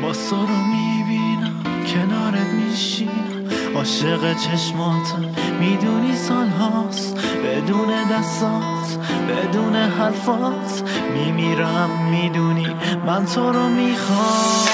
باسا رو میبینم کنارت میشینم عاشق چشماتم میدونی سال هاست بدون دستات بدون حرفات میمیرم میدونی من تو رو میخوام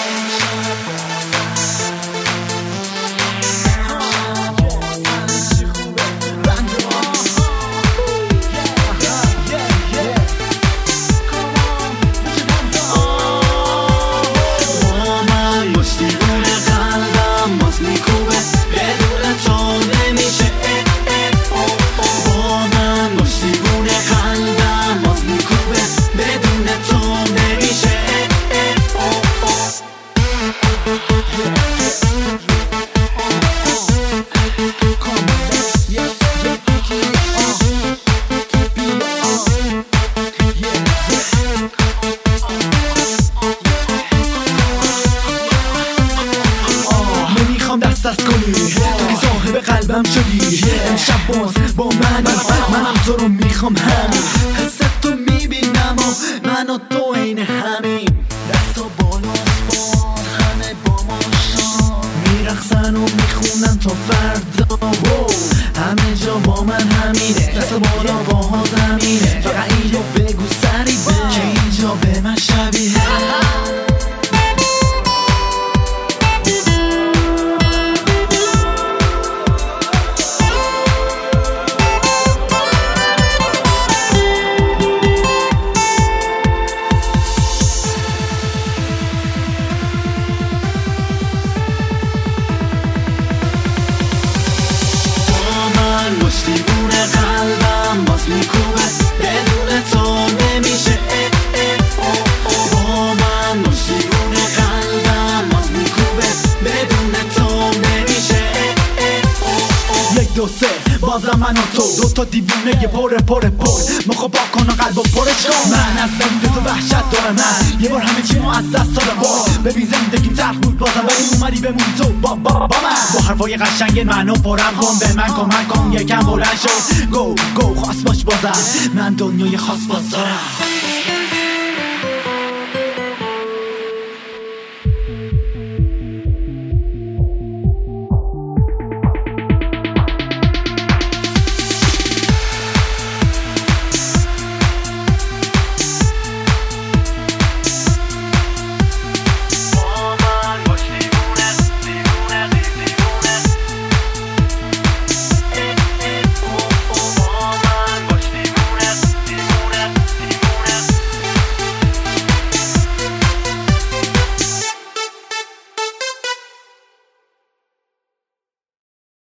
دست کنی تو که صاحب قلبم شدی امشب باز با منم تو رو میخوام همین حست تو میبینم و من و تو عین همین دستا بالاست باز همه با ما میرقصن و میخونن تا فردا همه جا با من همینه دستا بالا باها زمینه فقط اینو بگو سری که اینجا به من شبیه دیوونه قلبم باز میکوبه بدون تو نمیشه با من باش دیوونه قلبم باز میکوبه بدون تو نمیشه یک دو سه بازم من و تو دوتا دیوونه پر مخو با کن و قلب و پرش کن من از زنده تو وحشت دارم من یه بار همه چیمو از دست دادم ببین زندگیم تلخ بود بازم ولی اومدی بمونی تو با من با حرفای قشنگ منو پرم کن به من کمک کن یکم بلند شو گو خواست باش بازم من دنیای خاص باز دارم